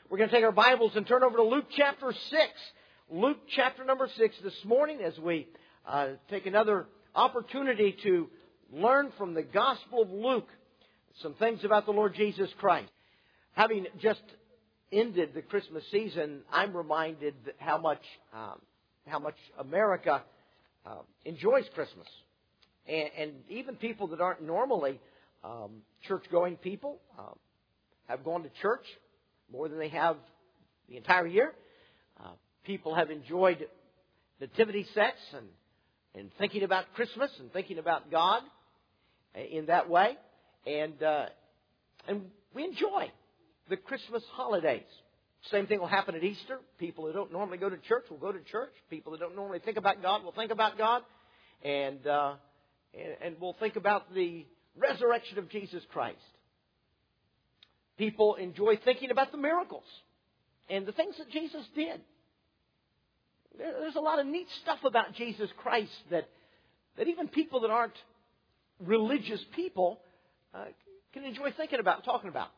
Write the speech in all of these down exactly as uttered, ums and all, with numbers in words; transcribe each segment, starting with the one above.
We're going to take our Bibles and turn over to Luke chapter six. Luke chapter number six this morning as we uh, take another opportunity to learn from the Gospel of Luke some things about the Lord Jesus Christ. Having just ended the Christmas season, I'm reminded how much um, how much America uh, enjoys Christmas. And, and even people that aren't normally um, church-going people uh, have gone to church more than they have the entire year. Uh, people have enjoyed nativity sets and, and thinking about Christmas and thinking about God in that way. And uh, and we enjoy the Christmas holidays. Same thing will happen at Easter. People who don't normally go to church will go to church. People who don't normally think about God will think about God. And, uh, and, and we'll think about the resurrection of Jesus Christ. People enjoy thinking about the miracles and the things that Jesus did. There's a lot of neat stuff about Jesus Christ that, that even people that aren't religious people uh, can enjoy thinking about and talking about.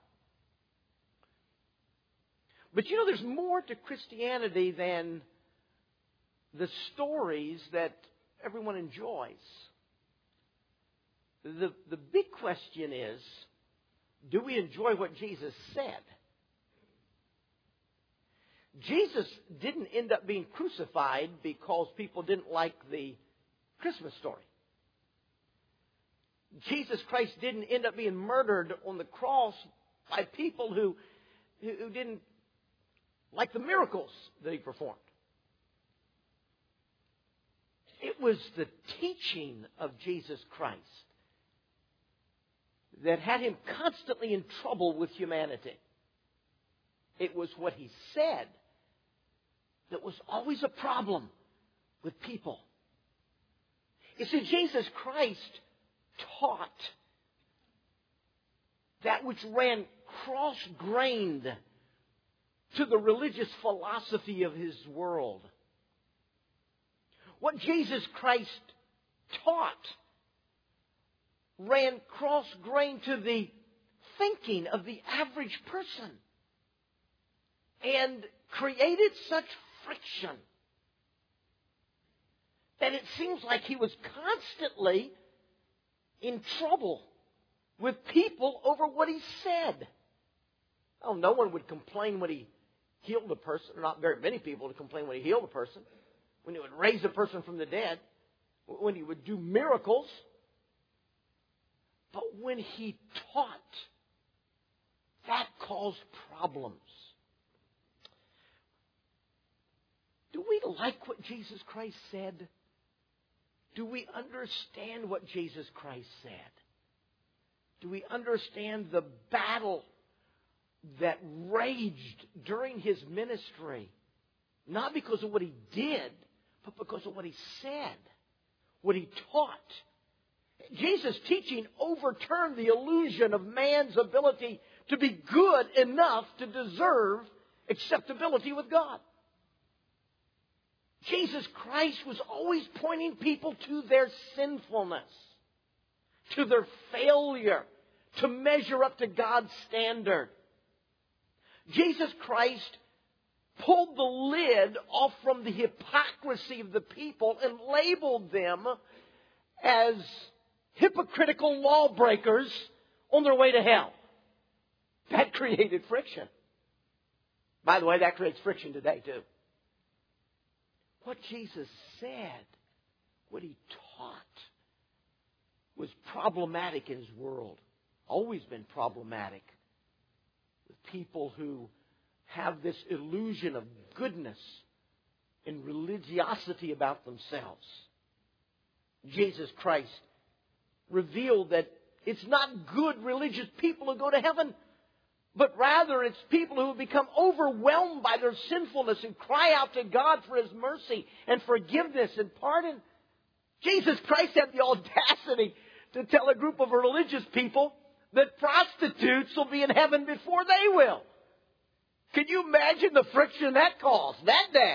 But you know, there's more to Christianity than the stories that everyone enjoys. The, the big question is, do we enjoy what Jesus said? Jesus didn't end up being crucified because people didn't like the Christmas story. Jesus Christ didn't end up being murdered on the cross by people who, who didn't like the miracles that He performed. It was the teaching of Jesus Christ that had Him constantly in trouble with humanity. It was what He said that was always a problem with people. You see, Jesus Christ taught that which ran cross-grained to the religious philosophy of His world. What Jesus Christ taught ran cross-grained to the thinking of the average person and created such friction that it seems like He was constantly in trouble with people over what He said. Oh, no one would complain when He healed a person. Not very many people would complain when He healed a person. When He would raise a person from the dead. When He would do miracles. But when He taught, that caused problems. Do we like what Jesus Christ said? Do we understand what Jesus Christ said? Do we understand the battle that raged during His ministry? Not because of what He did, but because of what He said, what He taught. Jesus' teaching overturned the illusion of man's ability to be good enough to deserve acceptability with God. Jesus Christ was always pointing people to their sinfulness, to their failure to measure up to God's standard. Jesus Christ pulled the lid off from the hypocrisy of the people and labeled them as hypocritical lawbreakers on their way to hell. That created friction. By the way, that creates friction today too. What Jesus said, what He taught, was problematic in His world. Always been problematic with people who have this illusion of goodness and religiosity about themselves. Jesus Christ revealed that it's not good religious people who go to heaven, but rather it's people who have become overwhelmed by their sinfulness and cry out to God for His mercy and forgiveness and pardon. Jesus Christ had the audacity to tell a group of religious people that prostitutes will be in heaven before they will. Can you imagine the friction that caused? That bad.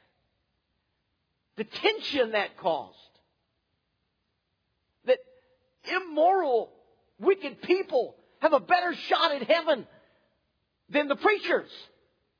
The tension that caused. That immoral, wicked people have a better shot at heaven than the preachers.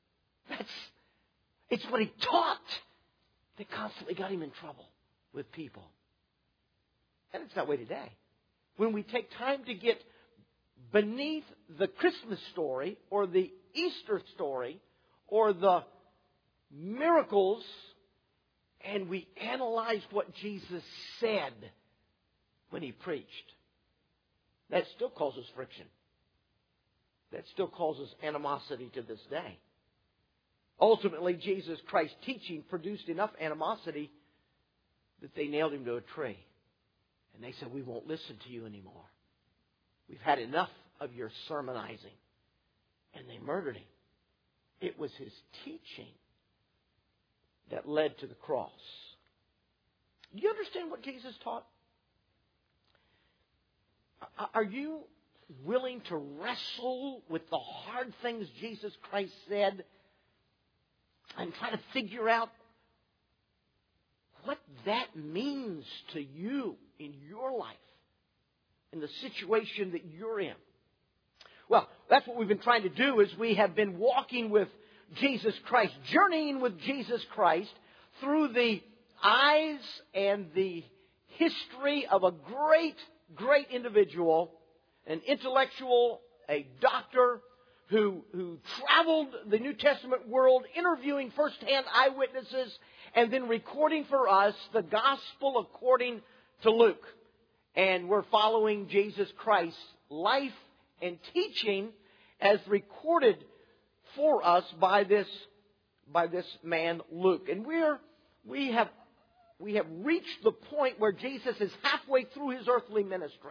That's, it's what he taught that constantly got him in trouble with people. And it's that way today. When we take time to get beneath the Christmas story or the Easter story or the miracles and we analyze what Jesus said when he preached, that still causes friction. That still causes animosity to this day. Ultimately, Jesus Christ's teaching produced enough animosity that they nailed him to a tree. And they said, we won't listen to you anymore. We've had enough of your sermonizing. And they murdered him. It was his teaching that led to the cross. Do you understand what Jesus taught? Are you willing to wrestle with the hard things Jesus Christ said and try to figure out what that means to you in your life, in the situation that you're in? Well, that's what we've been trying to do, is we have been walking with Jesus Christ, journeying with Jesus Christ through the eyes and the history of a great, great individual, an intellectual, a doctor who, who traveled the New Testament world, interviewing firsthand eyewitnesses, and then recording for us the gospel according to Luke. And we're following Jesus Christ's life and teaching as recorded for us by this, by this man Luke. And we're, we have, we have reached the point where Jesus is halfway through his earthly ministry.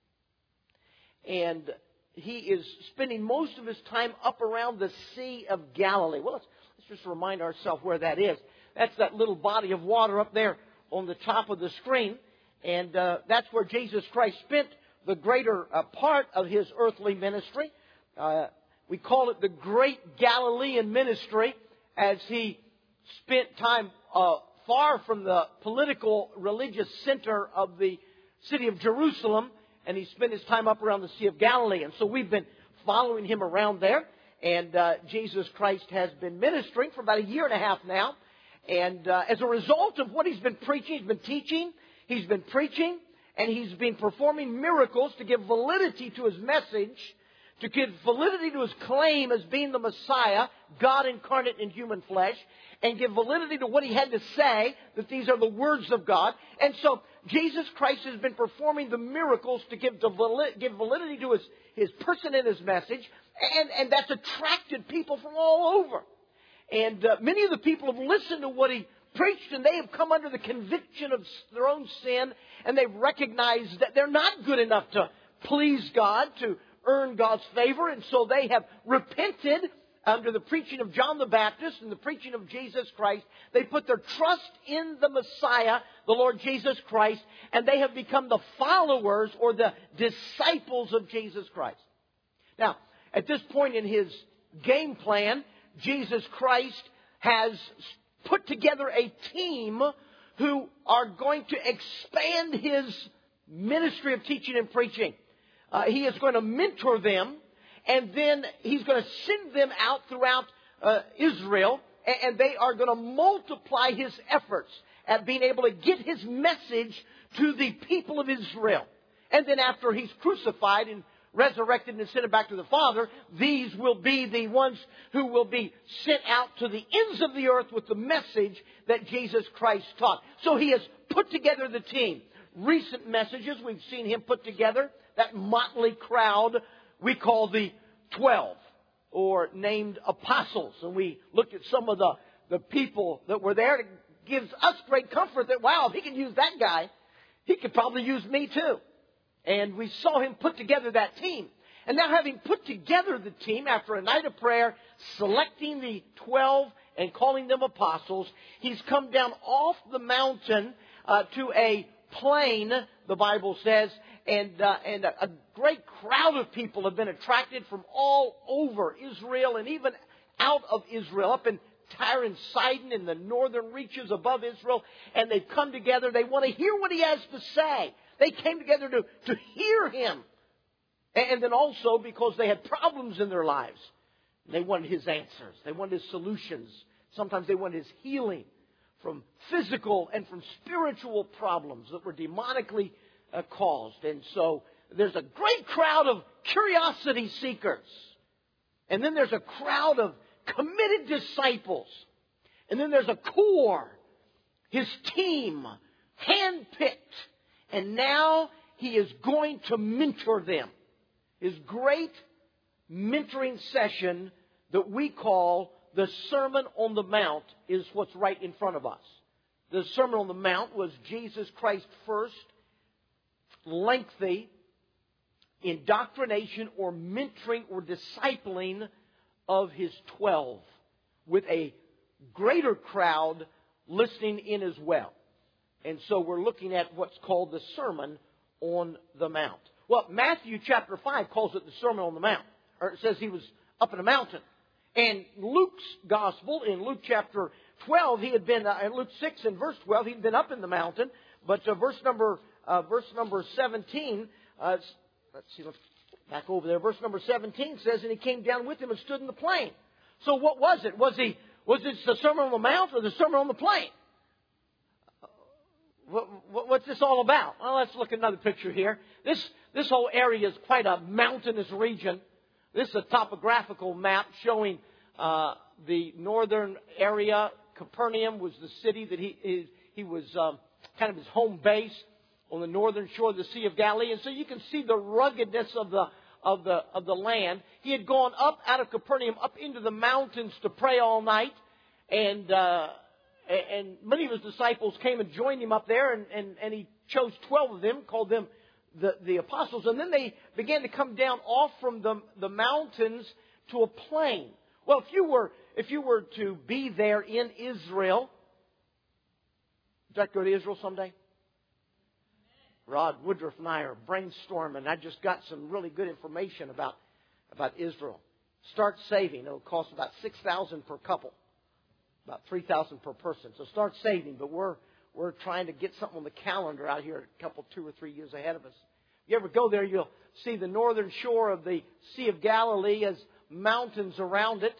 And he is spending most of his time up around the Sea of Galilee. Well, let's, let's just remind ourselves where that is. That's that little body of water up there on the top of the screen. And uh, that's where Jesus Christ spent the greater uh, part of his earthly ministry. Uh, we call it the Great Galilean Ministry, as he spent time uh, far from the political, religious center of the city of Jerusalem, and he spent his time up around the Sea of Galilee. And so we've been following him around there. And uh, Jesus Christ has been ministering for about a year and a half now. And uh, as a result of what he's been preaching, he's been teaching, he's been preaching, and he's been performing miracles to give validity to his message, to give validity to his claim as being the Messiah, God incarnate in human flesh, and give validity to what he had to say, that these are the words of God. And so Jesus Christ has been performing the miracles to give, the, give validity to his, his person and his message, and, and that's attracted people from all over. And uh, many of the people have listened to what he preached, and they have come under the conviction of their own sin, and they've recognized that they're not good enough to please God, to earn God's favor, and so they have repented under the preaching of John the Baptist and the preaching of Jesus Christ. They put their trust in the Messiah, the Lord Jesus Christ, and they have become the followers or the disciples of Jesus Christ. Now, at this point in his game plan, Jesus Christ has put together a team who are going to expand his ministry of teaching and preaching. Uh, he is going to mentor them, and then he's going to send them out throughout uh, Israel, and, and they are going to multiply his efforts at being able to get his message to the people of Israel. And then after he's crucified and resurrected and sent back to the Father, these will be the ones who will be sent out to the ends of the earth with the message that Jesus Christ taught. So he has put together the team. Recent messages we've seen him put together, that motley crowd we call the twelve, or named apostles. And we looked at some of the, the people that were there. It gives us great comfort that, wow, if he can use that guy, he could probably use me too. And we saw him put together that team. And now, having put together the team after a night of prayer, selecting the twelve and calling them apostles, he's come down off the mountain uh, to a plain, the Bible says, and uh, and a, a great crowd of people have been attracted from all over Israel and even out of Israel, up in Tyre and Sidon in the northern reaches above Israel. And they've come together. They want to hear what he has to say. They came together to, to hear him. And then also because they had problems in their lives. They wanted His answers. They wanted His solutions. Sometimes they wanted His healing from physical and from spiritual problems that were demonically uh, caused. And so there's a great crowd of curiosity seekers. And then there's a crowd of committed disciples. And then there's a core, His team, handpicked. And now He is going to mentor them. His great mentoring session that we call the Sermon on the Mount is what's right in front of us. The Sermon on the Mount was Jesus Christ's first lengthy indoctrination or mentoring or discipling of His twelve, with a greater crowd listening in as well. And so we're looking at what's called the Sermon on the Mount. Well, Matthew chapter five calls it the Sermon on the Mount. Or it says He was up in a mountain. And Luke's gospel, in Luke chapter twelve, he had been, uh, in Luke six and verse twelve, he'd been up in the mountain. But uh, verse number uh, verse number seventeen, uh, let's see, let's back over there. Verse number seventeen says, and He came down with him and stood in the plain. So what was it? Was he was it the Sermon on the Mount or the Sermon on the plain? What, what, what's this all about? Well, let's look at another picture here. This this whole area is quite a mountainous region. This is a topographical map showing uh, the northern area. Capernaum was the city that he he, he was um, kind of his home base on the northern shore of the Sea of Galilee, and so you can see the ruggedness of the of the of the land. He had gone up out of Capernaum up into the mountains to pray all night, and uh, and many of His disciples came and joined Him up there, and, and, and He chose twelve of them, called them the, the apostles, and then they began to come down off from the, the mountains to a plain. Well, if you were if you were to be there in Israel, would you like to go to Israel someday? Rod Woodruff and I are brainstorming. I just got some really good information about about Israel. Start saving. It'll cost about six thousand per couple, about three thousand per person. So start saving. But we're we're trying to get something on the calendar out here, a couple, two or three years ahead of us. If you ever go there, you'll see the northern shore of the Sea of Galilee as mountains around it.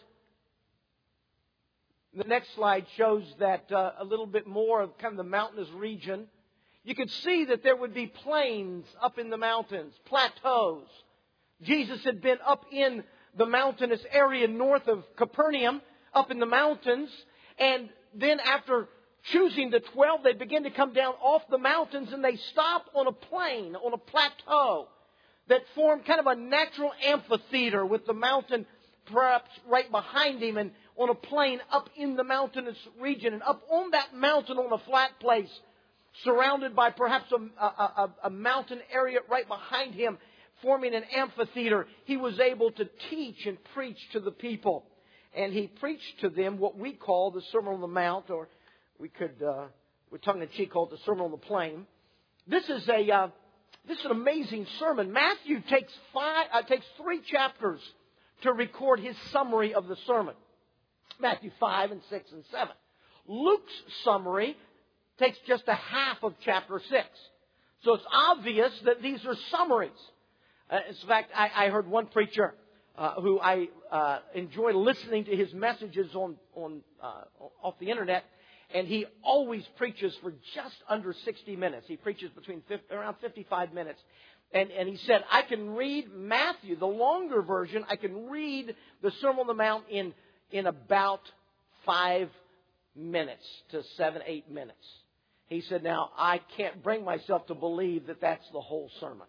The next slide shows that uh, a little bit more of kind of the mountainous region. You could see that there would be plains up in the mountains, plateaus. Jesus had been up in the mountainous area north of Capernaum, up in the mountains. And then after choosing the twelve, they begin to come down off the mountains and they stop on a plain, on a plateau that formed kind of a natural amphitheater with the mountain perhaps right behind Him, and on a plain up in the mountainous region. And up on that mountain on a flat place, surrounded by perhaps a, a, a, a mountain area right behind Him, forming an amphitheater, He was able to teach and preach to the people. And He preached to them what we call the Sermon on the Mount, or we could, uh, with tongue-in-cheek, call it the Sermon on the Plain. This is a uh, this is an amazing sermon. Matthew takes five uh, takes three chapters to record his summary of the sermon. Matthew five and six and seven. Luke's summary takes just a half of chapter six. So it's obvious that these are summaries. Uh, in fact, I, I heard one preacher uh, who I uh, enjoy listening to his messages on, on uh, off the internet, and he always preaches for just under sixty minutes. He preaches between fifty, around fifty-five minutes. And, and he said, I can read Matthew, the longer version, I can read the Sermon on the Mount in, in about five minutes to seven, eight minutes. He said, now, I can't bring myself to believe that that's the whole sermon,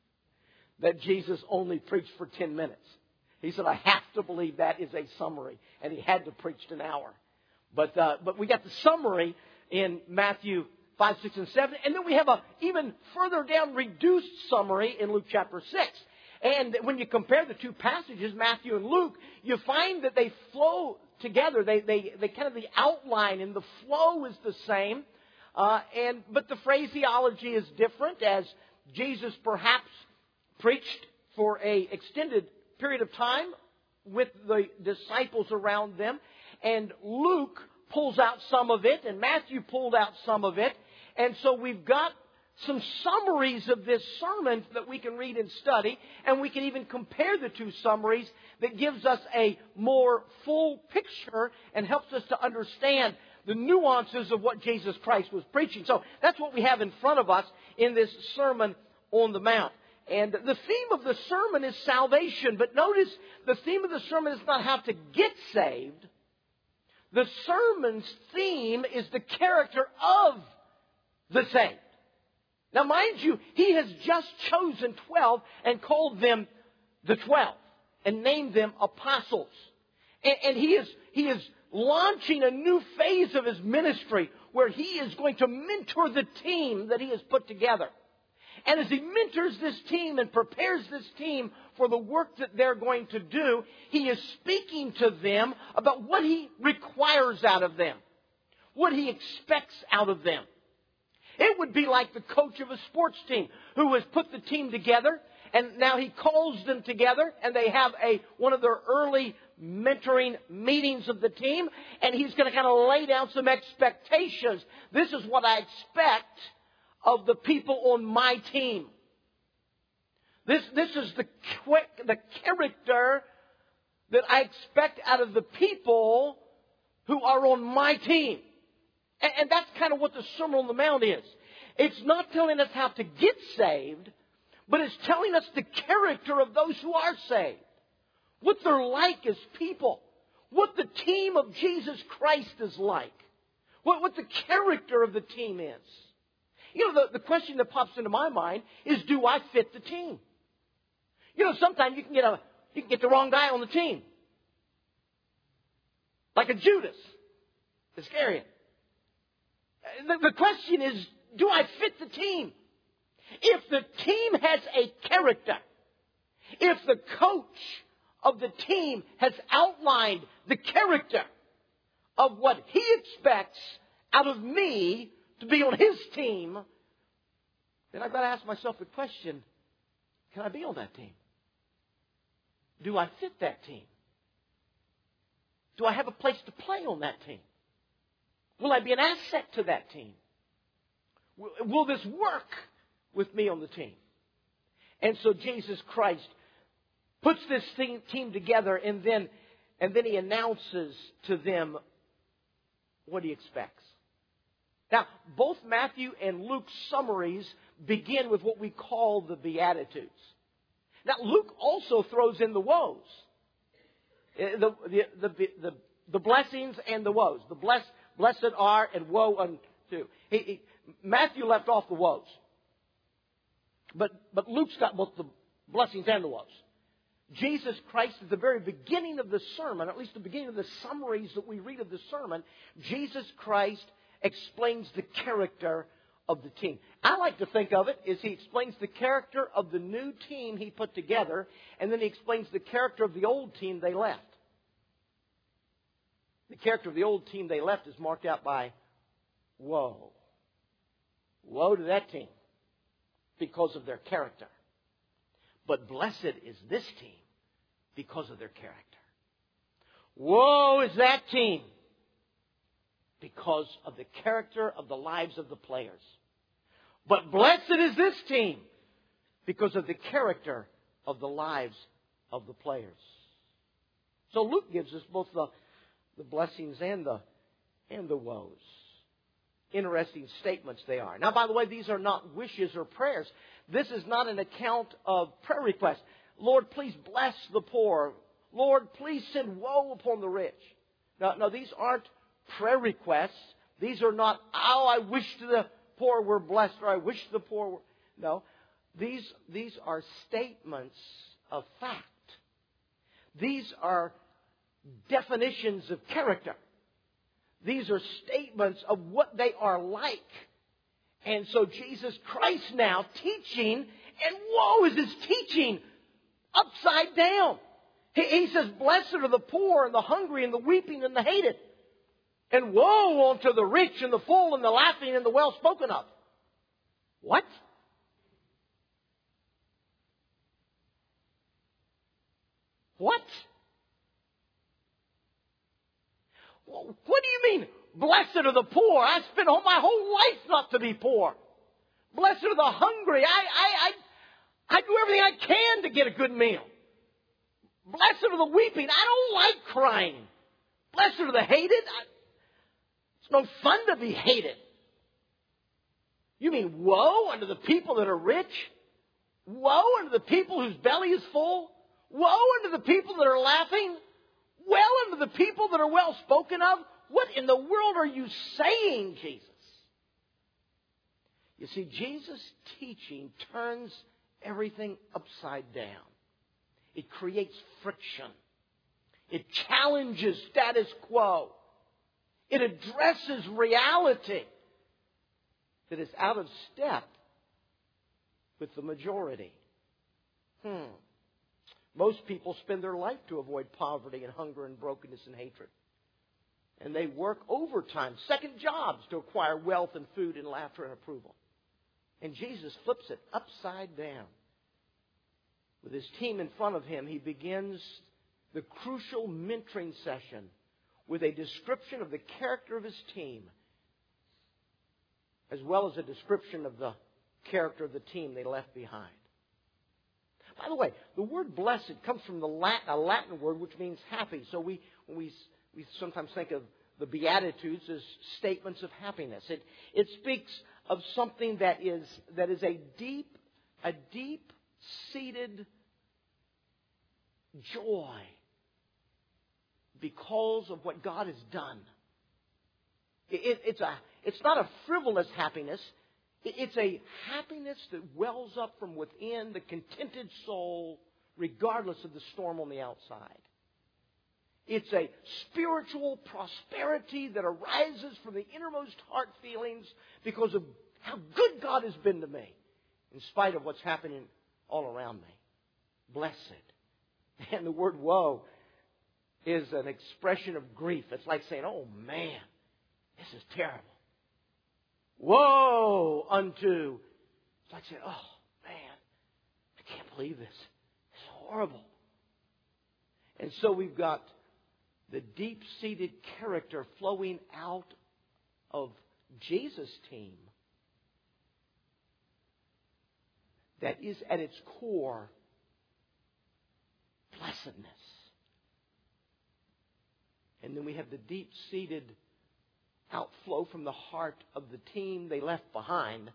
that Jesus only preached for ten minutes. He said, I have to believe that is a summary, and He had to preach an hour. But uh, but we got the summary in Matthew five, six, and seven, and then we have a even further down reduced summary in Luke chapter six. And when you compare the two passages, Matthew and Luke, you find that they flow together. They they they kind of the outline and the flow is the same. Uh, and but the phraseology is different, as Jesus perhaps preached for a extended period of time with the disciples around them, and Luke pulls out some of it, and Matthew pulled out some of it, and so we've got some summaries of this sermon that we can read and study, and we can even compare the two summaries that gives us a more full picture and helps us to understand the nuances of what Jesus Christ was preaching. So that's what we have in front of us in this Sermon on the Mount. And the theme of the sermon is salvation. But notice the theme of the sermon is not how to get saved. The sermon's theme is the character of the saved. Now, mind you, he has just chosen twelve and called them the twelve and named them apostles. And, and he is he is launching a new phase of his ministry where he is going to mentor the team that he has put together. And as he mentors this team and prepares this team for the work that they're going to do, he is speaking to them about what he requires out of them, what he expects out of them. It would be like the coach of a sports team who has put the team together, and now he calls them together, and they have a one of their early mentoring meetings of the team, and he's going to kind of lay down some expectations. This is what I expect of the people on my team. This, this is the, the character that I expect out of the people who are on my team. And, and that's kind of what the Sermon on the Mount is. It's not telling us how to get saved, but it's telling us the character of those who are saved. What they're like as people. What the team of Jesus Christ is like. What, what the character of the team is. You know, the, the question that pops into my mind is, do I fit the team? You know, sometimes you can get a you can get the wrong guy on the team. Like a Judas Iscariot. The, the question is, do I fit the team? If the team has a character, if the coach of the team has outlined the character of what he expects out of me to be on his team, then I've got to ask myself the question, can I be on that team? Do I fit that team? Do I have a place to play on that team? Will I be an asset to that team? Will, will this work with me on the team? And so Jesus Christ puts this thing, team together, and then, and then he announces to them what he expects. Now, both Matthew and Luke's summaries begin with what we call the Beatitudes. Now, Luke also throws in the woes. The, the, the, the, the blessings and the woes. The bless, blessed are and woe unto. He, he, Matthew left off the woes. But, but Luke's got both the blessings and the woes. Jesus Christ, at the very beginning of the sermon, at least the beginning of the summaries that we read of the sermon, Jesus Christ explains the character of the team. I like to think of it as he explains the character of the new team he put together, and then he explains the character of the old team they left. The character of the old team they left is marked out by woe. Woe to that team because of their character. But blessed is this team because of their character. Woe is that team because of the character of the lives of the players. But blessed is this team because of the character of the lives of the players. So Luke gives us both the, the blessings and the, and the woes. Interesting statements they are. Now, by the way, these are not wishes or prayers. This is not an account of prayer requests. Lord, please bless the poor. Lord, please send woe upon the rich. No, no, these aren't prayer requests. These are not, oh, I wish the poor were blessed, or I wish the poor were... No, these, these are statements of fact. These are definitions of character. These are statements of what they are like. And so Jesus Christ now teaching, and woe is his teaching upside down. He, he says, blessed are the poor and the hungry and the weeping and the hated. And woe unto the rich and the full and the laughing and the well spoken of. What? What? What do you mean, blessed are the poor? I spent all my whole life not to be poor. Blessed are the hungry. I, I, I, I do everything I can to get a good meal. Blessed are the weeping. I don't like crying. Blessed are the hated. I, it's no fun to be hated. You mean woe unto the people that are rich? Woe unto the people whose belly is full? Woe unto the people that are laughing? Well unto the people that are well spoken of? What in the world are you saying, Jesus? You see, Jesus' teaching turns everything upside down. It creates friction. It challenges status quo. It addresses reality that is out of step with the majority. Hmm. Most people spend their life to avoid poverty and hunger and brokenness and hatred. And they work overtime, second jobs to acquire wealth and food and laughter and approval. And Jesus flips it upside down. With his team in front of him, he begins the crucial mentoring session with a description of the character of his team, as well as a description of the character of the team they left behind. By the way, the word blessed comes from the Latin, a Latin word which means happy. So we, when we, we sometimes think of the Beatitudes as statements of happiness. It, it speaks of something that is, that is a deep, a deep-seated joy because of what God has done. It, it, it's, a, it's not a frivolous happiness. It's a happiness that wells up from within the contented soul, regardless of the storm on the outside. It's a spiritual prosperity that arises from the innermost heart feelings because of how good God has been to me, in spite of what's happening all around me. Blessed. And the word woe is an expression of grief. It's like saying, oh man, this is terrible. Woe unto. It's like saying, oh, man, I can't believe this. It's horrible. And so we've got the deep-seated character flowing out of Jesus' team that is at its core blessedness. And then we have the deep-seated outflow from the heart of the team they left behind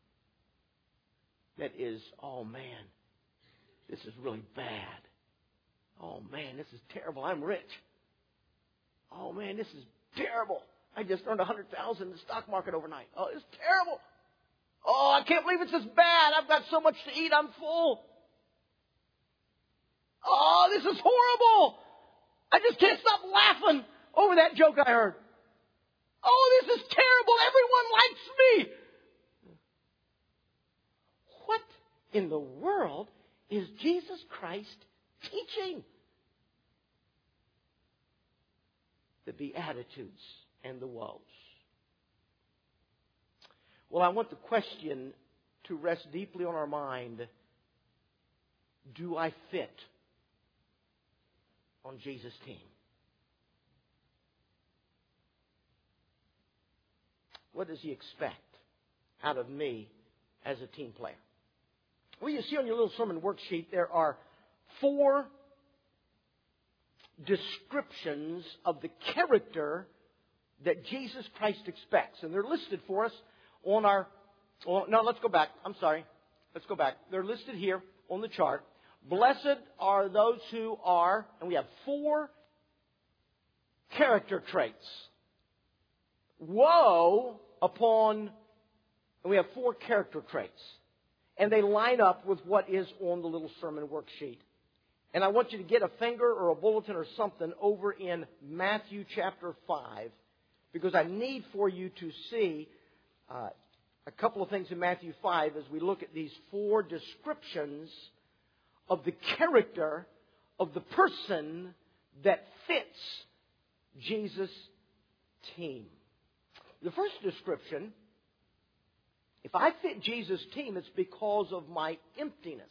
that is, oh man, this is really bad. Oh man, this is terrible. I'm rich. Oh man, this is terrible. I just earned one hundred thousand dollars in the stock market overnight. Oh, it's terrible. Oh, I can't believe it's this bad. I've got so much to eat. I'm full. Oh, this is horrible. I just can't stop laughing over that joke I heard. Oh, this is terrible. Everyone likes me. What in the world is Jesus Christ teaching? The Beatitudes and the woes. Well, I want the question to rest deeply on our mind. Do I fit on Jesus' team? What does he expect out of me as a team player? Well, you see on your little sermon worksheet, there are four descriptions of the character that Jesus Christ expects. And they're listed for us on our... On, no, let's go back. I'm sorry. Let's go back. They're listed here on the chart. Blessed are those who are... And we have four character traits. Woe upon... And we have four character traits. And they line up with what is on the little sermon worksheet. And I want you to get a finger or a bulletin or something over in Matthew chapter five, because I need for you to see uh, a couple of things in Matthew five as we look at these four descriptions of the character of the person that fits Jesus' team. The first description, if I fit Jesus' team, it's because of my emptiness.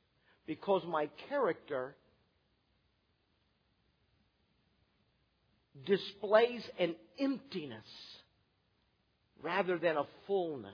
Because my character displays an emptiness rather than a fullness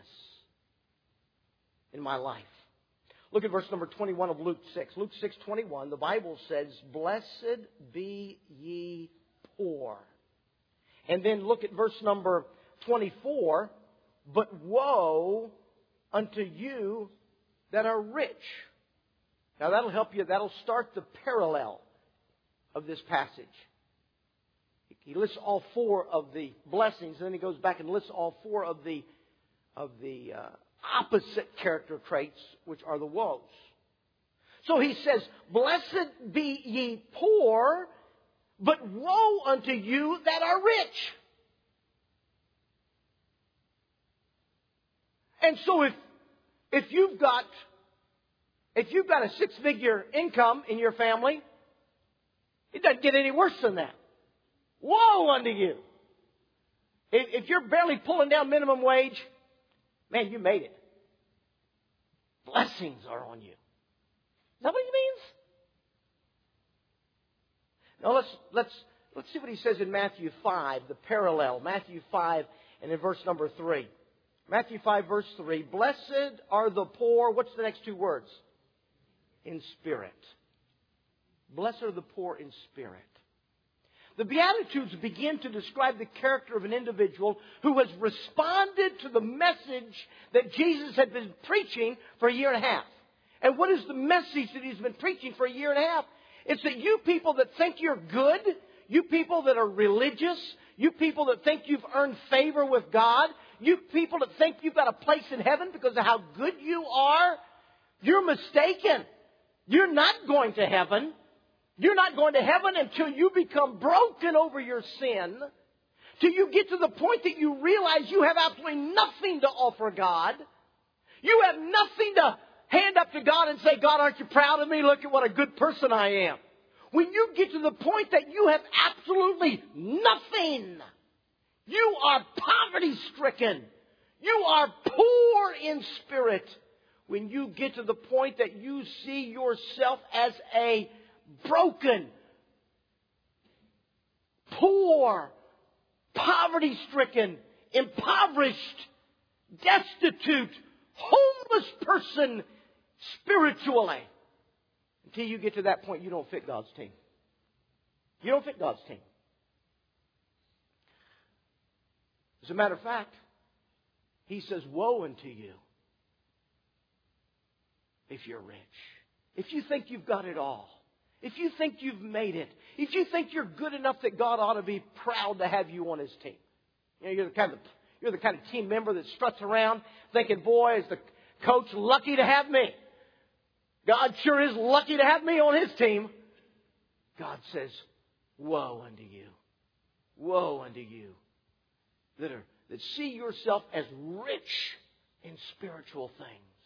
in my life. Look at verse number twenty-one of Luke six. Luke six twenty-one, the Bible says, "Blessed be ye poor." And then look at verse number twenty-four, "But woe unto you that are rich." Now that'll help you. That'll start the parallel of this passage. He lists all four of the blessings, and then he goes back and lists all four of the of the uh, opposite character traits, which are the woes. So he says, "Blessed be ye poor, but woe unto you that are rich." And so if if you've got if you've got a six-figure income in your family, it doesn't get any worse than that. Woe unto you. If, if you're barely pulling down minimum wage, man, you made it. Blessings are on you. Is that what he means? Now let's let's let's see what he says in Matthew five, the parallel. Matthew five and in verse number three. Matthew five, verse three. "Blessed are the poor." What's the next two words? "In spirit." Blessed are the poor in spirit. The Beatitudes begin to describe the character of an individual who has responded to the message that Jesus had been preaching for a year and a half. And what is the message that He's been preaching for a year and a half? It's that you people that think you're good, you people that are religious, you people that think you've earned favor with God, you people that think you've got a place in heaven because of how good you are, you're mistaken. You're not going to heaven. You're not going to heaven until you become broken over your sin, till you get to the point that you realize you have absolutely nothing to offer God. You have nothing to hand up to God and say, "God, aren't you proud of me? Look at what a good person I am." When you get to the point that you have absolutely nothing, you are poverty-stricken. You are poor in spirit. When you get to the point that you see yourself as a broken, poor, poverty-stricken, impoverished, destitute, homeless person spiritually. Until you get to that point, you don't fit God's team. You don't fit God's team. As a matter of fact, He says, "Woe unto you if you're rich. If you think you've got it all. If you think you've made it. If you think you're good enough that God ought to be proud to have you on His team." You know, you're the kind of you're the kind of team member that struts around thinking, "Boy, is the coach lucky to have me. God sure is lucky to have me on His team." God says, "Woe unto you. Woe unto you that are that see yourself as rich in spiritual things.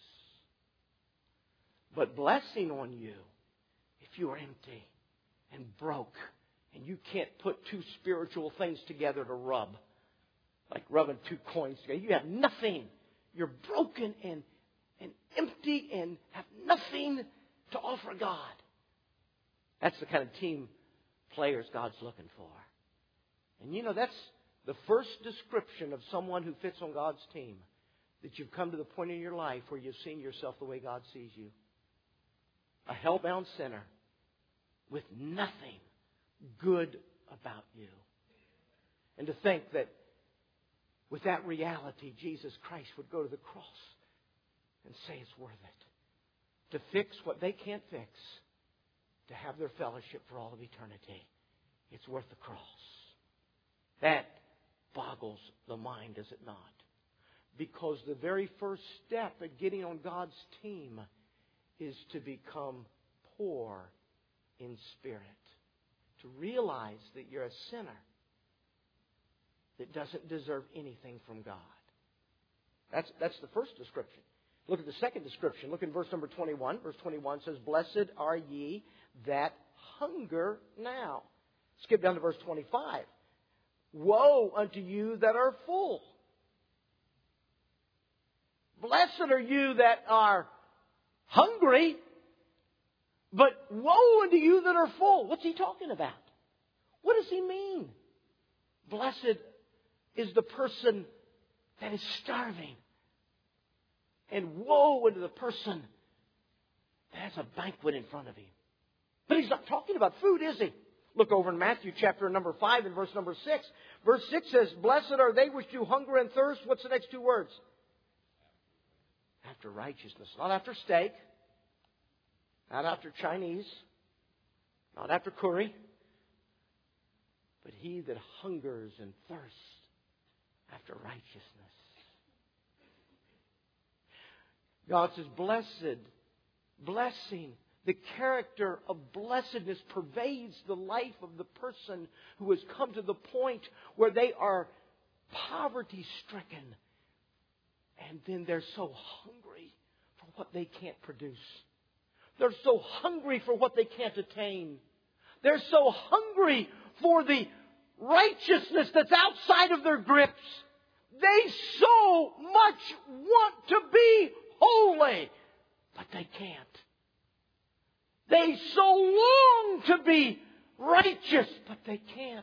But blessing on you if you are empty and broke and you can't put two spiritual things together to rub. Like rubbing two coins together. You have nothing. You're broken and, and empty and have nothing to offer God." That's the kind of team players God's looking for. And you know, that's the first description of someone who fits on God's team. That you've come to the point in your life where you've seen yourself the way God sees you. A hell-bound sinner with nothing good about you. And to think that with that reality, Jesus Christ would go to the cross and say it's worth it. To fix what they can't fix. To have their fellowship for all of eternity. It's worth the cross. That boggles the mind, does it not? Because the very first step at getting on God's team is to become poor in spirit. To realize that you're a sinner that doesn't deserve anything from God. That's, that's the first description. Look at the second description. Look in verse number twenty-one. Verse twenty-one says, "Blessed are ye that hunger now." Skip down to verse twenty-five. "Woe unto you that are full." Blessed are you that are hungry, but woe unto you that are full. What's he talking about? What does he mean? Blessed is the person that is starving. And woe unto the person that has a banquet in front of him. But he's not talking about food, is he? Look over in Matthew chapter number five and verse number six. Verse six says, Blessed are they which do hunger and thirst. What's the next two words? After righteousness. Not after steak. Not after Chinese. Not after curry. But he that hungers and thirsts after righteousness. God says, blessed, blessing. The character of blessedness pervades the life of the person who has come to the point where they are poverty-stricken. And then they're so hungry for what they can't produce. They're so hungry for what they can't attain. They're so hungry for the righteousness that's outside of their grips. They so much want to be holy, but they can't. They so long to be righteous, but they can't.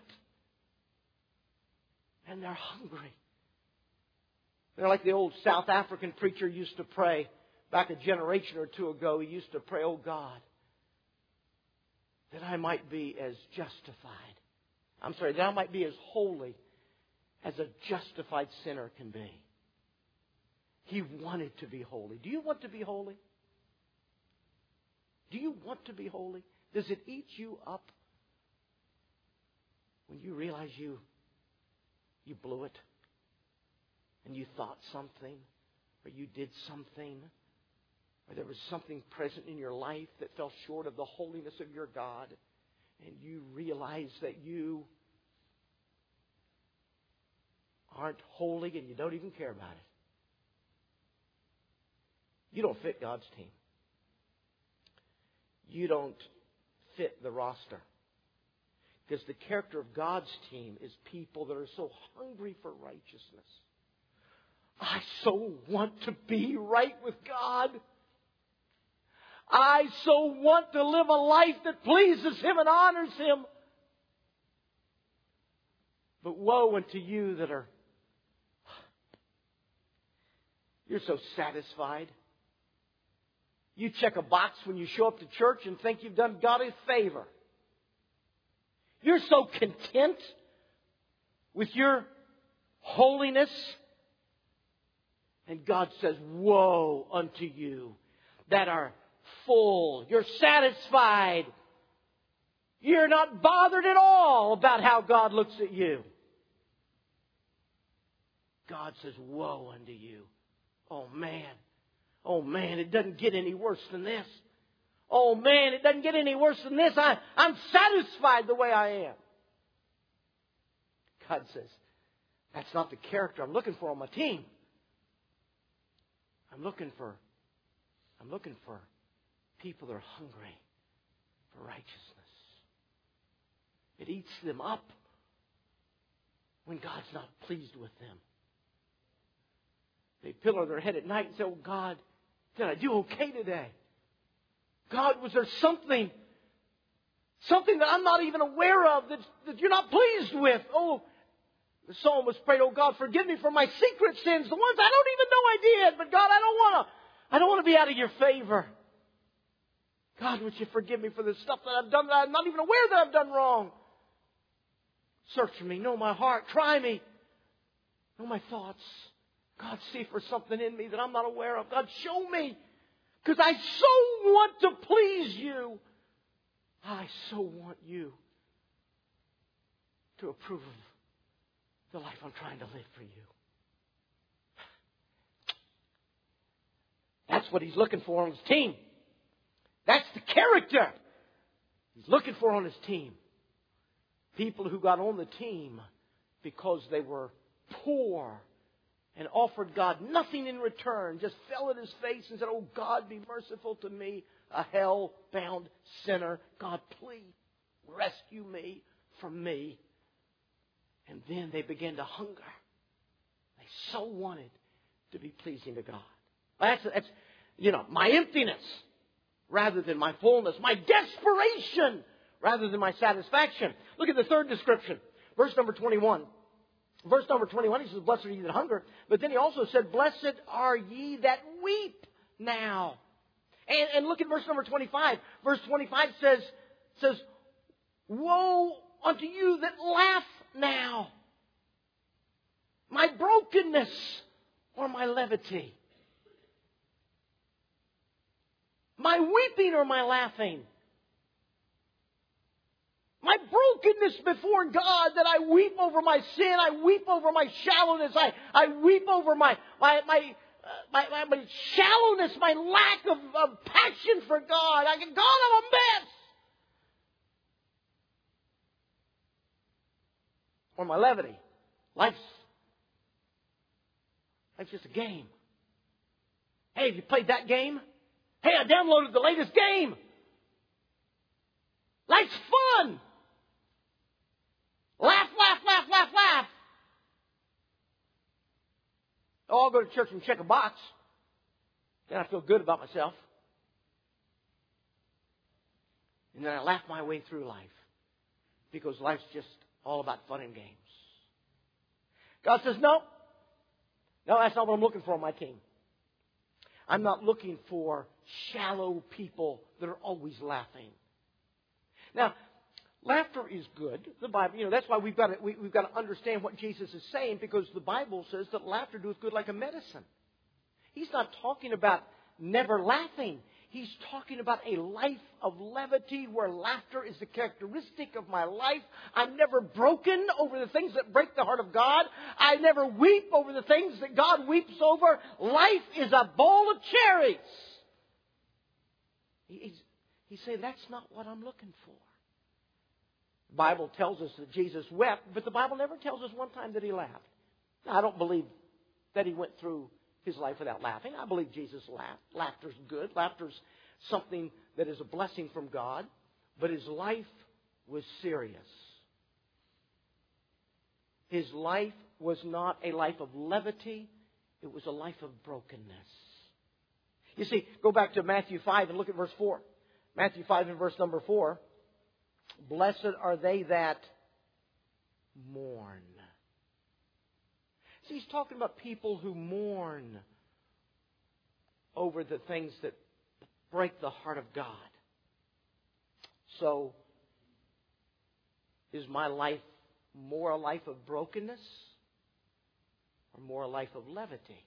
And they're hungry. They're like the old South African preacher used to pray back a generation or two ago. He used to pray, oh God, that I might be as justified. I'm sorry, that I might be as holy as a justified sinner can be. He wanted to be holy. Do you want to be holy? Do you want to be holy? Does it eat you up when you realize you you blew it and you thought something or you did something or there was something present in your life that fell short of the holiness of your God and you realize that you aren't holy and you don't even care about it? You don't fit God's team. You don't fit the roster. Because the character of God's team is people that are so hungry for righteousness. I so want to be right with God. I so want to live a life that pleases Him and honors Him. But woe unto you that are, you're so satisfied. You check a box when you show up to church and think you've done God a favor. You're so content with your holiness. And God says, woe unto you that are full. You're satisfied. You're not bothered at all about how God looks at you. God says, woe unto you. Oh man. Oh man, it doesn't get any worse than this. Oh man, it doesn't get any worse than this. I, I'm satisfied the way I am. God says, that's not the character I'm looking for on my team. I'm looking for, I'm looking for people that are hungry for righteousness. It eats them up when God's not pleased with them. They pillow their head at night and say, oh God, did I do okay today? God, was there something, something that I'm not even aware of that, that you're not pleased with? Oh, the psalmist prayed, oh God, forgive me for my secret sins, the ones I don't even know I did. But God, I don't want to, I don't want to be out of your favor. God, would you forgive me for the stuff that I've done that I'm not even aware that I've done wrong? Search me, know my heart, try me, know my thoughts. God, see for something in me that I'm not aware of. God, show me. Because I so want to please you. I so want you to approve of the life I'm trying to live for you. That's what He's looking for on His team. That's the character He's looking for on His team. People who got on the team because they were poor and offered God nothing in return, just fell at His face and said, oh God, be merciful to me, a hell-bound sinner. God, please rescue me from me. And then they began to hunger. They so wanted to be pleasing to God. That's, that's you know, my emptiness rather than my fullness. My desperation rather than my satisfaction. Look at the third description. Verse number twenty-one. Verse number twenty-one, he says, blessed are ye that hunger. But then he also said, blessed are ye that weep now. And, and look at verse number twenty-five. Verse twenty-five says, says, woe unto you that laugh now. My brokenness or my levity. My weeping or my laughing. My brokenness before God, that I weep over my sin, I weep over my shallowness, I, I weep over my my my, uh, my, my, my shallowness, my lack of, of passion for God. I God, I'm a mess. Or my levity. Life's, life's just a game. Hey, have you played that game? Hey, I downloaded the latest game. Life's fun. Laugh, laugh, laugh, laugh, laugh. Oh, I'll go to church and check a box. Then I feel good about myself. And then I laugh my way through life. Because life's just all about fun and games. God says, no. No, that's not what I'm looking for on my team. I'm not looking for shallow people that are always laughing. Now, laughter is good. The Bible, you know, that's why we've got to, we, we've got to understand what Jesus is saying, because the Bible says that laughter doeth good like a medicine. He's not talking about never laughing. He's talking about a life of levity where laughter is the characteristic of my life. I'm never broken over the things that break the heart of God. I never weep over the things that God weeps over. Life is a bowl of cherries. He's, he's saying that's not what I'm looking for. The Bible tells us that Jesus wept, but the Bible never tells us one time that He laughed. Now, I don't believe that He went through His life without laughing. I believe Jesus laughed. Laughter's good. Laughter's something that is a blessing from God. But His life was serious. His life was not a life of levity. It was a life of brokenness. You see, go back to Matthew five and look at verse four. Matthew five and verse number four. Blessed are they that mourn. See, he's talking about people who mourn over the things that break the heart of God. So, is my life more a life of brokenness or more a life of levity?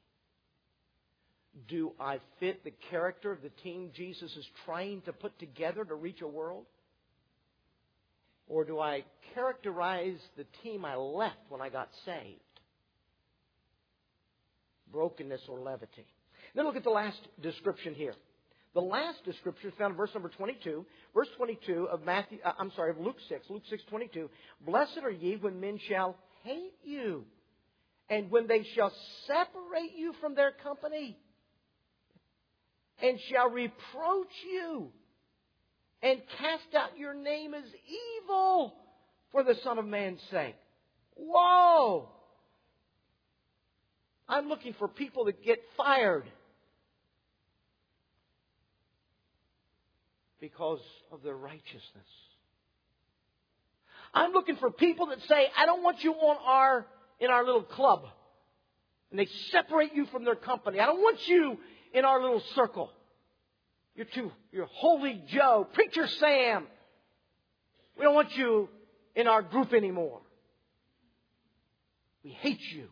Do I fit the character of the team Jesus is trying to put together to reach a world? Or do I characterize the team I left when I got saved? Brokenness or levity. Then look at the last description here. The last description is found in verse number twenty-two. Verse twenty-two of Matthew, uh, I'm sorry, of Luke six. Luke six twenty-two. Blessed are ye when men shall hate you, and when they shall separate you from their company, and shall reproach you, and cast out your name as evil for the Son of Man's sake. Whoa! I'm looking for people that get fired because of their righteousness. I'm looking for people that say, I don't want you on our in our little club. And they separate you from their company. I don't want you in our little circle. You're too, you're Holy Joe, Preacher Sam. We don't want you in our group anymore. We hate you.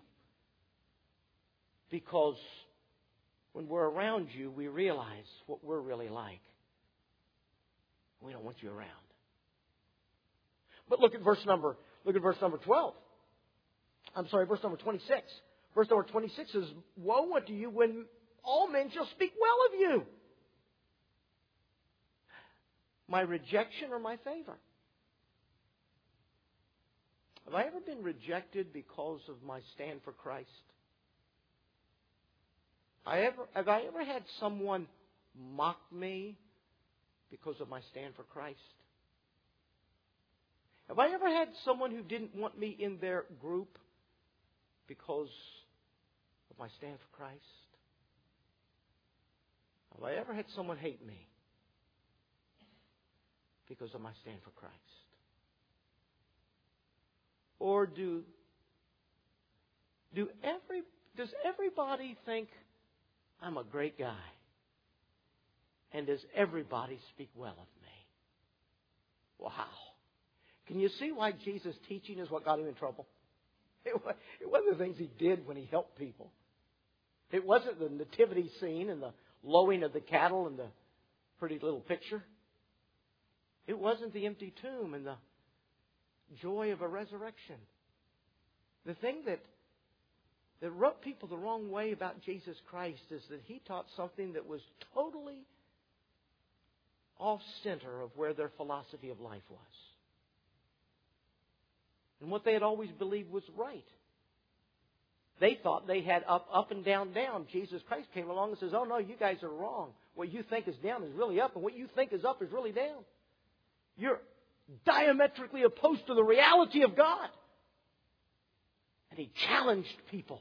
Because when we're around you, we realize what we're really like. We don't want you around. But look at verse number, look at verse number twelve. I'm sorry, verse number twenty-six. Verse number twenty-six says, woe unto you when all men shall speak well of you. My rejection or my favor? Have I ever been rejected because of my stand for Christ? I ever, have I ever had someone mock me because of my stand for Christ? Have I ever had someone who didn't want me in their group because of my stand for Christ? Have I ever had someone hate me because of my stand for Christ? Or do Do every, does everybody think I'm a great guy? And does everybody speak well of me? Wow. Can you see why Jesus' teaching is what got him in trouble? It wasn't the things he did when he helped people. It wasn't the nativity scene and the lowing of the cattle and the pretty little picture. It wasn't the empty tomb and the joy of a resurrection. The thing that, that rubbed people the wrong way about Jesus Christ is that he taught something that was totally off-center of where their philosophy of life was. And what they had always believed was right. They thought they had up, up and down, down. Jesus Christ came along and says, oh no, you guys are wrong. What you think is down is really up, and what you think is up is really down. You're diametrically opposed to the reality of God. And he challenged people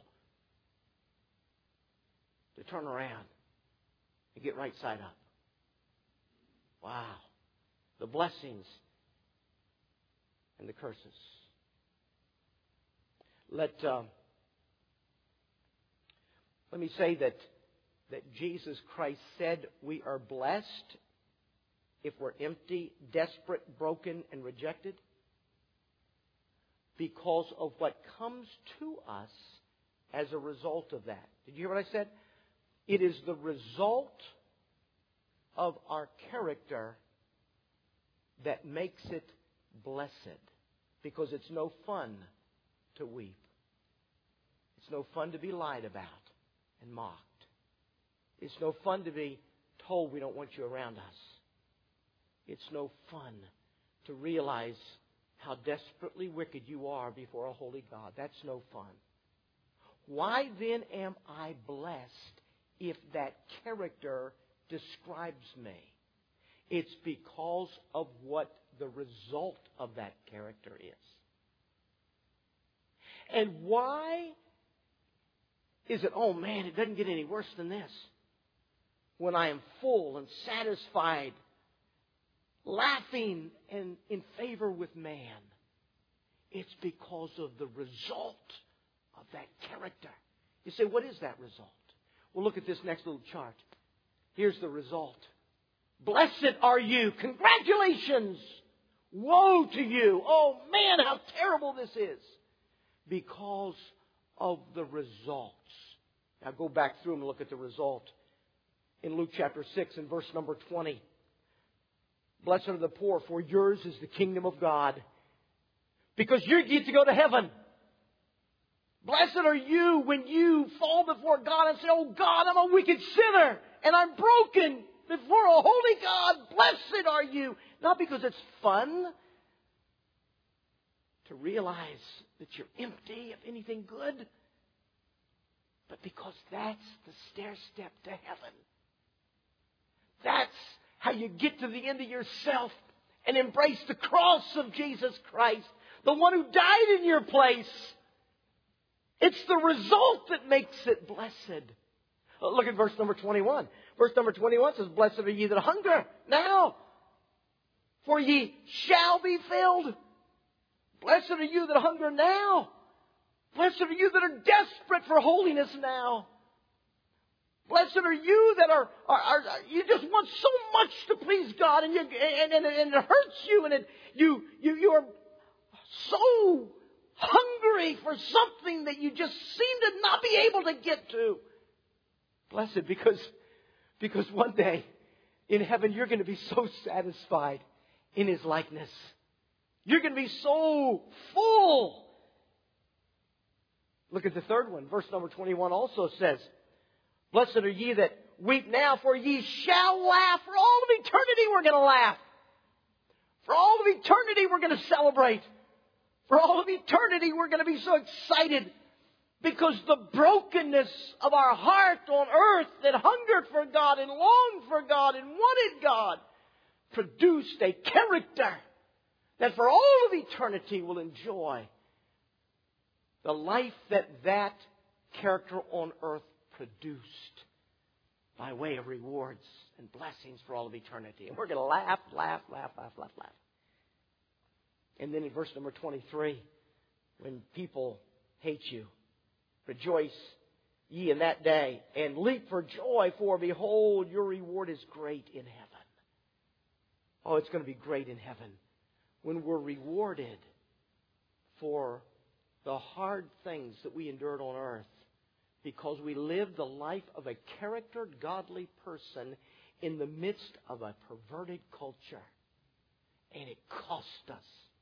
to turn around and get right side up. Wow. The blessings and the curses. Let um, let me say that that Jesus Christ said we are blessed if we're empty, desperate, broken, and rejected because of what comes to us as a result of that. Did you hear what I said? It is the result of our character that makes it blessed, because it's no fun to weep. It's no fun to be lied about and mocked. It's no fun to be told we don't want you around us. It's no fun to realize how desperately wicked you are before a holy God. That's no fun. Why then am I blessed if that character describes me? It's because of what the result of that character is. And why is it, oh man, it doesn't get any worse than this? When I am full and satisfied, laughing and in favor with man. It's because of the result of that character. You say, what is that result? Well, look at this next little chart. Here's the result. Blessed are you. Congratulations. Woe to you. Oh man, how terrible this is. Because of the results. Now go back through and look at the result. In Luke chapter six and verse number twenty. Blessed are the poor, for yours is the kingdom of God. Because you get to go to heaven. Blessed are you when you fall before God and say, oh God, I'm a wicked sinner and I'm broken before a holy God. Blessed are you. Not because it's fun to realize that you're empty of anything good, but because that's the stair step to heaven. That's how you get to the end of yourself and embrace the cross of Jesus Christ, the one who died in your place. It's the result that makes it blessed. Look at verse number twenty-one. Verse number twenty-one says, blessed are ye that hunger now, for ye shall be filled. Blessed are you that hunger now. Blessed are you that are desperate for holiness now. Blessed are you that are, are, are you just want so much to please God, and you and, and, and it hurts you, and it, you you you are so hungry for something that you just seem to not be able to get to. Blessed, because because one day in heaven you're going to be so satisfied in His likeness. You're going to be so full. Look at the third one. Verse number twenty-one also says, blessed are ye that weep now, for ye shall laugh. For all of eternity we're going to laugh. For all of eternity we're going to celebrate. For all of eternity we're going to be so excited. Because the brokenness of our heart on earth that hungered for God and longed for God and wanted God produced a character that for all of eternity will enjoy the life that that character on earth produced by way of rewards and blessings for all of eternity. And we're going to laugh, laugh, laugh, laugh, laugh, laugh. And then in verse number twenty-three, when people hate you Rejoice ye in that day, and leap for joy, for behold, your reward is great in heaven. Oh, it's going to be great in heaven when we're rewarded for the hard things that we endured on earth, because we lived the life of a charactered, godly person in the midst of a perverted culture. And it cost us.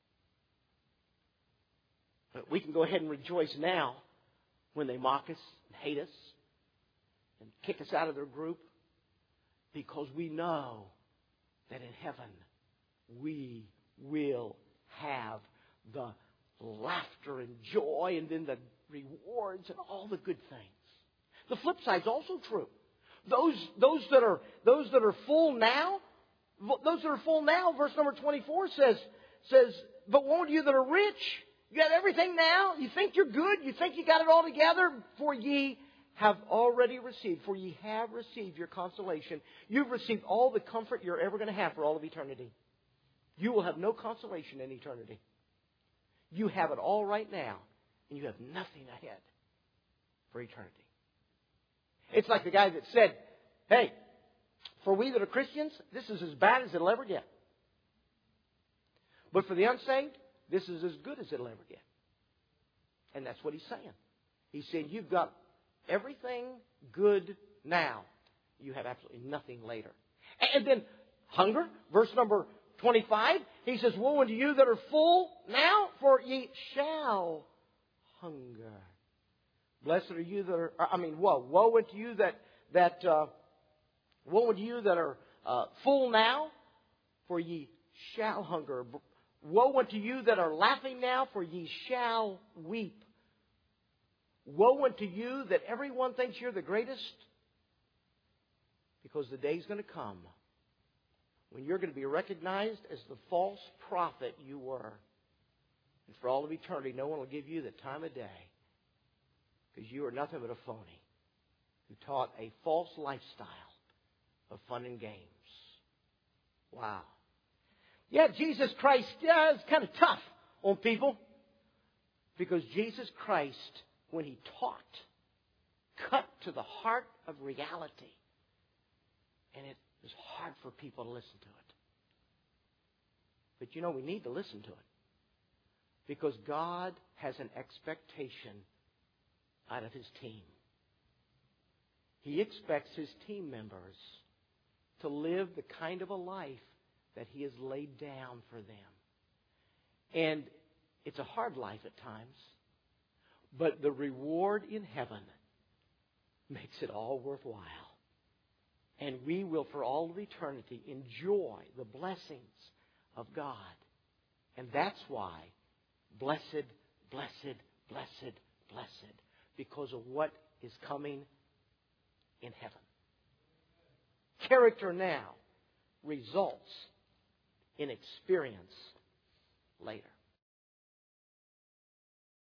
But we can go ahead and rejoice now when they mock us and hate us and kick us out of their group, because we know that in heaven we will have the laughter and joy and then the rewards and all the good things. The flip side's also true. Those, those that are those that are full now, those that are full now, verse number twenty-four says, says, but woe to you that are rich. You got everything now. You think you're good. You think you got it all together. For ye have already received. For ye have received your consolation. You've received all the comfort you're ever going to have for all of eternity. You will have no consolation in eternity. You have it all right now, and you have nothing ahead for eternity. It's like the guy that said, hey, for we that are Christians, this is as bad as it'll ever get. But for the unsaved, this is as good as it'll ever get. And that's what he's saying. He's saying you've got everything good now. You have absolutely nothing later. And then hunger, verse number twenty-five, he says, woe unto you that are full now, for ye shall hunger. Blessed are you that are, I mean, woe. Woe unto you that, that uh, woe unto you that are uh, full now, for ye shall hunger. Woe unto you that are laughing now, for ye shall weep. Woe unto you that everyone thinks you're the greatest, because the day's going to come when you're going to be recognized as the false prophet you were. And for all of eternity, no one will give you the time of day, because you are nothing but a phony who taught a false lifestyle of fun and games. Wow. Yeah, Jesus Christ yeah, is kind of tough on people, because Jesus Christ, when He taught, cut to the heart of reality. And it was hard for people to listen to it. But you know, we need to listen to it, because God has an expectation out of His team. He expects His team members to live the kind of a life that He has laid down for them. And it's a hard life at times, but the reward in heaven makes it all worthwhile. And we will, for all of eternity, enjoy the blessings of God. And that's why, blessed, blessed, blessed, blessed, because of what is coming in heaven. Character now results in experience later.